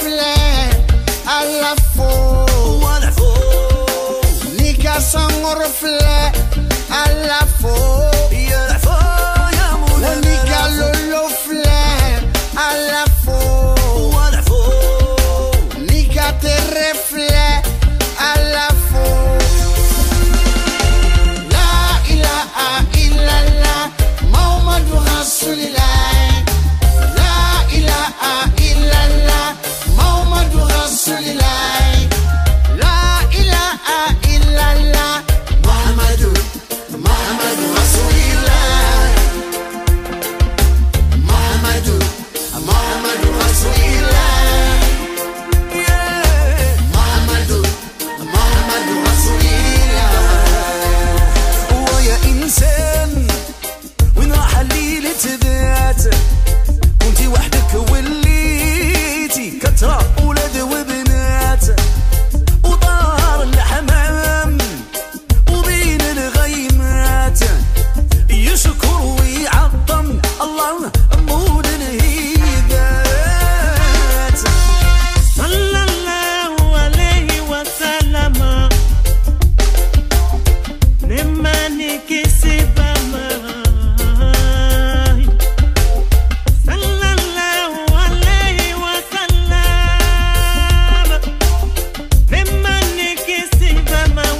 reflet à la faux. Nika sans reflet à la faux. Nika lolo flet à la faux. Nika te reflet à la faux. La ilaha illallah Muhammadur Rasulillah. La ilaha illallah Muhammadur Rasulillah. La ilaha illallah Muhammadur Rasulillah. Muhammadur Rasulillah. Muhammadur Rasulillah. ويا إنسان وين راح الليل تبات كنتي وحدك وليتي كترة ولاد وبنات وطار الحمام وبين الغيمات يشكر ويعظم الله مول الهيبات. صلى الله عليه وسلم لمن كسب معاي. صلى الله عليه وسلم لمن كسب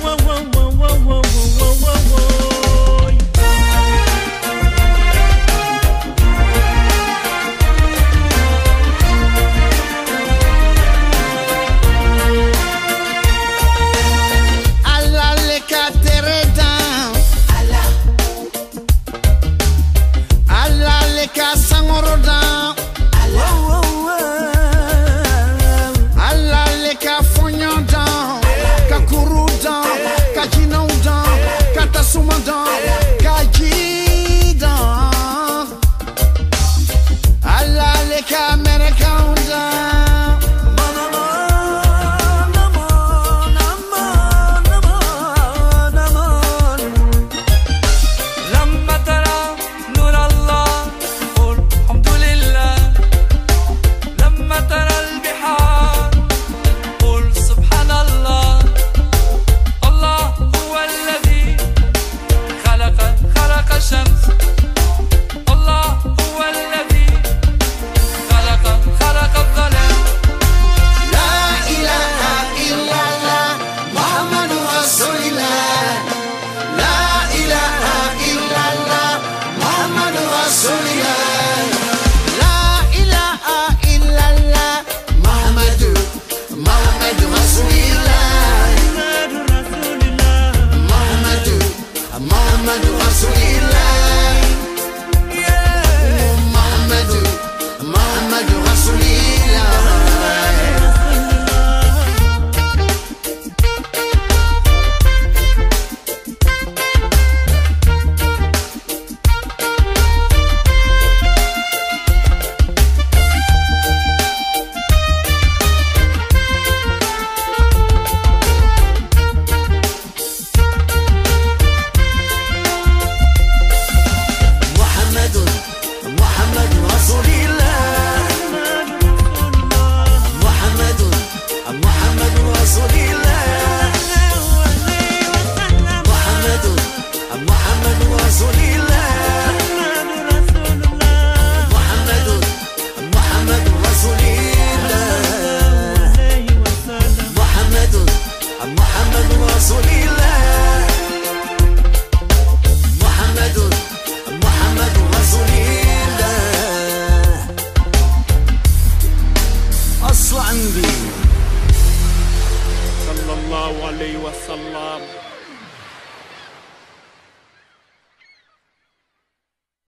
Allah le kateredan. Allah le kasangorodan. Allah le kafonyodan. Kakurudan. Kajinaudan. Katasumadan. Kajidan. Allah le kamerakaundan. لما ترى نور الله قل الحمد لله. لما ترى البحار قل سبحان الله. الله هو الذي خلق الشمس. الله هو الذي خلق الظلام. La ilaha illallah Muhammadur Rasulillah. La ilaha illallah Muhammadur Rasulillah. La ilaha illallah Muhammadur Rasulillah. Muhammadur Rasulillah. Muhammadur Rasulillah. محمد رسول الله. محمد رسول الله. محمد رسول الله. محمد رسول الله. محمد رسول الله. محمد رسول الله. أصل عندي صلى الله عليه وسلم.